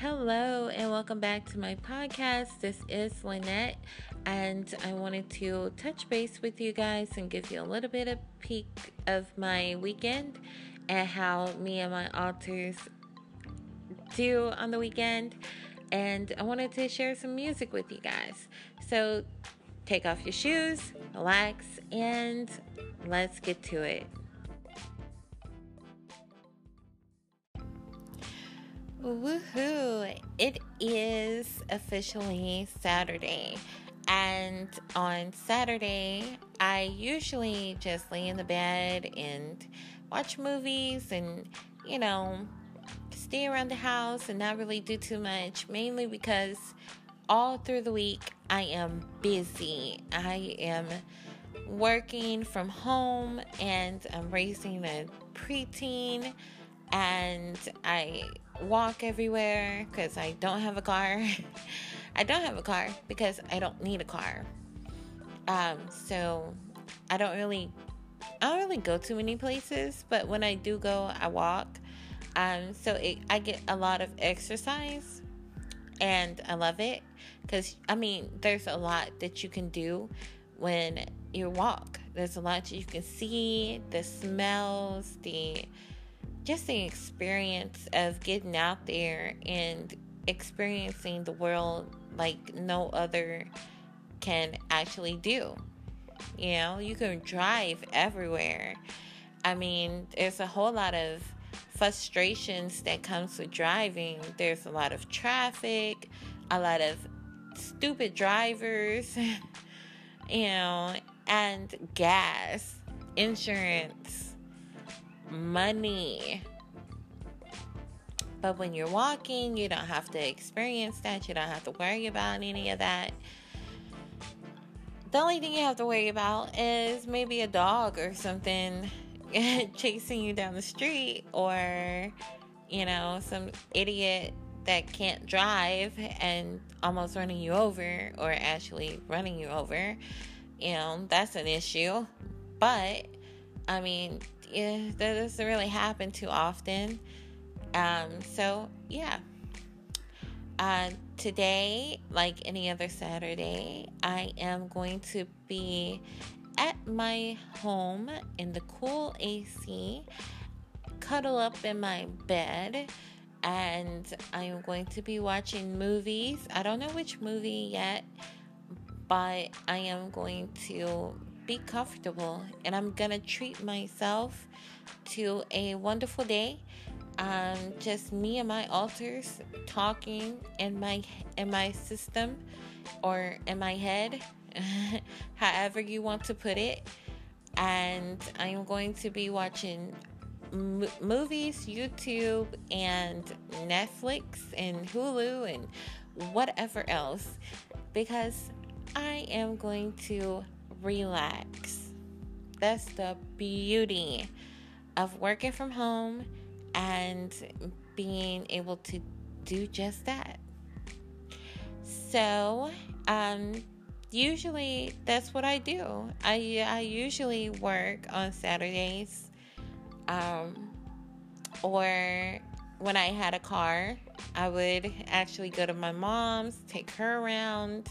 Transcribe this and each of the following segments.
Hello, and welcome back to my podcast. This is Lynette, and I wanted to touch base with you guys and give you a little bit of peek of my weekend and how me and my authors do on the weekend. And I wanted to share some music with you guys. So take off your shoes, relax, and let's get to it. Woohoo! It is officially Saturday. And on Saturday, I usually just lay in the bed and watch movies and, you know, stay around the house and not really do too much, mainly because all through the week I am busy. I am working from home and I'm raising a preteen and I walk everywhere because I don't have a car. I don't have a car because I don't need a car. So I don't really go to many places, but when I do go, I walk. I get a lot of exercise, and I love it because there's a lot that you can do when you walk. There's a lot that you can see, the smells, just the experience of getting out there and experiencing the world like no other can actually do. You can drive everywhere. There's a whole lot of frustrations that comes with driving. There's a lot of traffic, a lot of stupid drivers, and gas, insurance, money. But when you're walking, you don't have to experience that. You don't have to worry about any of that. The only thing you have to worry about is maybe a dog or something chasing you down the street, or some idiot that can't drive and almost running you over, or actually running you over. That's an issue. But that doesn't really happen too often. Today, like any other Saturday, I am going to be at my home in the cool AC, cuddle up in my bed, and I am going to be watching movies. I don't know which movie yet, but I am going to be comfortable, and I'm gonna treat myself to a wonderful day. Just me and my altars talking in my system, or in my head, however you want to put it. And I am going to be watching movies, YouTube, and Netflix, and Hulu, and whatever else, because I am going to relax. That's the beauty of working from home and being able to do just that. So, usually that's what I do. I usually work on Saturdays, or when I had a car, I would actually go to my mom's, take her around,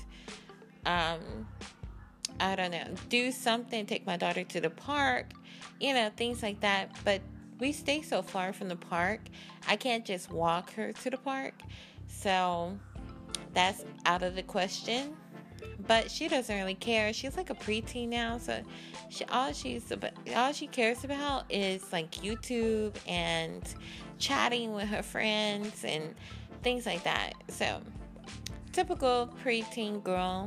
I don't know, do something, take my daughter to the park, things like that. But we stay so far from the park, I can't just walk her to the park. So that's out of the question. But she doesn't really care. She's like a preteen now, so all she cares about is like YouTube and chatting with her friends and things like that. So typical preteen girl.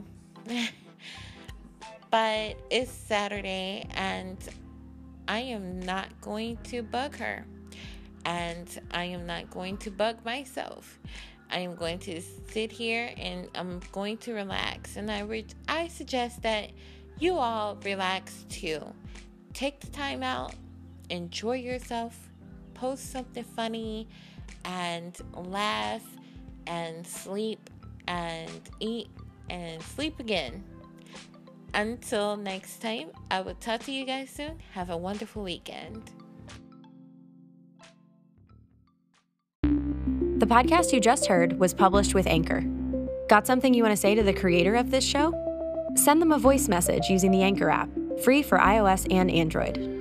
But it's Saturday, and I am not going to bug her, and I am not going to bug myself. I am going to sit here and I'm going to relax. And I suggest that you all relax too. Take the time out, enjoy yourself, post something funny, and laugh, and sleep, and eat, and sleep again. Until next time, I will talk to you guys soon. Have a wonderful weekend. The podcast you just heard was published with Anchor. Got something you want to say to the creator of this show? Send them a voice message using the Anchor app, free for iOS and Android.